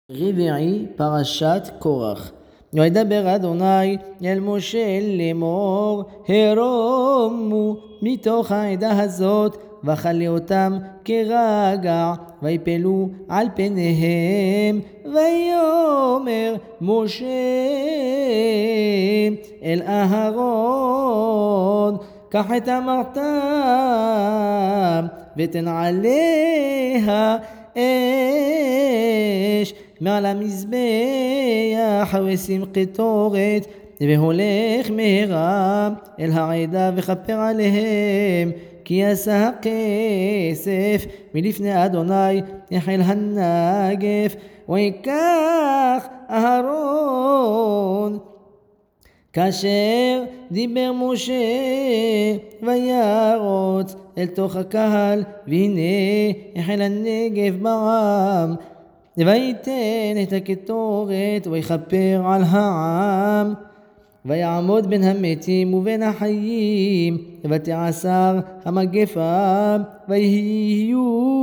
רביעי פרשת קורח. וידבר אדוני אל משה לאמור, הרומו מתוך העדה הזאת וכלה אותם כרגע ויפלו על פניהם. ויאמר משה אל אהרון, קח את המרתה ותן עליה אש מעל המזבח ושים קטורת, והולך מהרה אל העדה וכפר עליהם, כי עשה הכסף מלפני אדוני החל הנגף. ויקח אהרון כאשר דיבר משה וירוץ אל תוך הקהל, והנה החל הנגף בעם, ויתן את הקטורת ויכפר על העם. ויעמוד בין המתים ובין החיים, ותעשר המגפה, ויהיו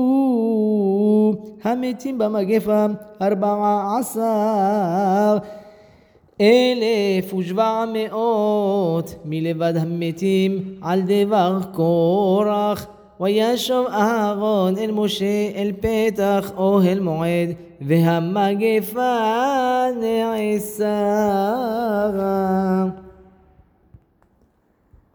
המתים במגפה 14,700 מלבד המתים על דבר קורח. וישוב אהרון אל משה אל פתח אוהל מועד, והמגפה נעצרה.